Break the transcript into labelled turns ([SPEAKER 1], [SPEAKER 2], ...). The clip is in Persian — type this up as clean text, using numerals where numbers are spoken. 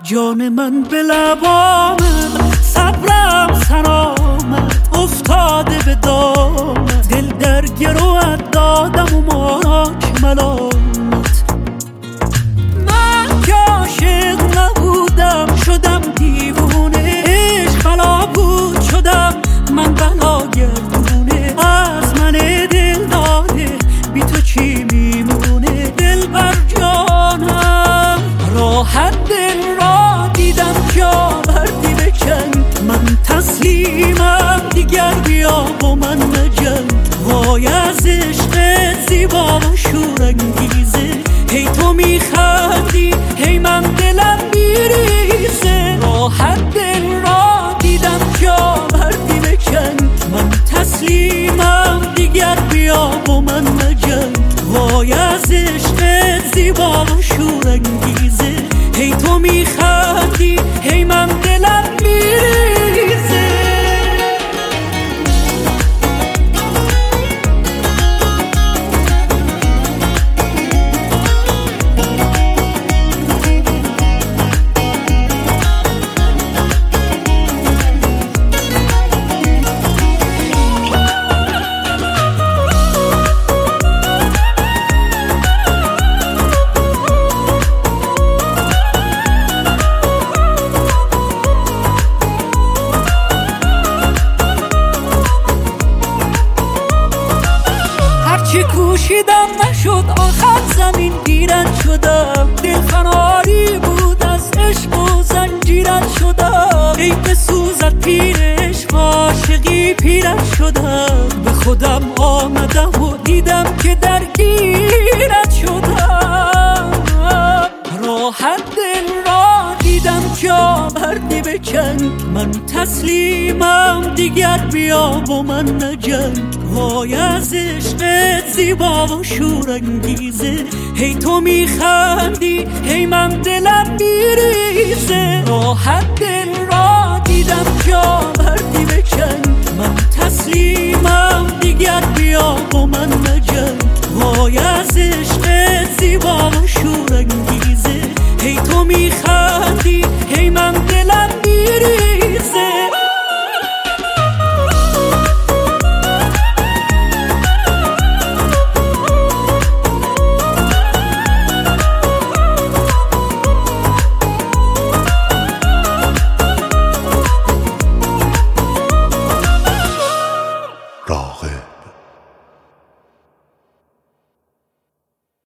[SPEAKER 1] جان من به لبامت، صبرم سرآمد افتاده به دامت، دل در گروت دادم و ماراک ملامت. من که عاشق نبودم شدم دیوونه، عشق بلا بود شدم من بلا گردونه. از من دل داده بی تو چی میمونه؟ دل بر جانم راحت دل را دیدم جا بردی بکن. من تسلیمم دیگر بیا با من مجنگ. وای از عشقت زیبا و شورانگیزه، هی تو میخندی هی من دلم میریزه. راحت دل را دیدم جا بردی بکن. من تسلیمم دیگر بیا با من مجنگ. وای از عشقت زیبا و شورانگیزه، هی تو میخندی هی من دلم میریزه. چی کوشیدم نشد آخر زمین گیرت شدم. دل فناری بود از عشق و زنجیرت شدم. ای بسوزد پیرش عاشقی پیرت شدم. به خودم آمدم و دیدم که درگیرت شدم. راحت دل را دیدم جا بردی بکن. من تسلیمم دیگر بیا با من نجنگ. وای از عشقت زیبا و شورانگیزه، هی تو میخندی هی من دلم میریزه. راحت دل را دیدم جا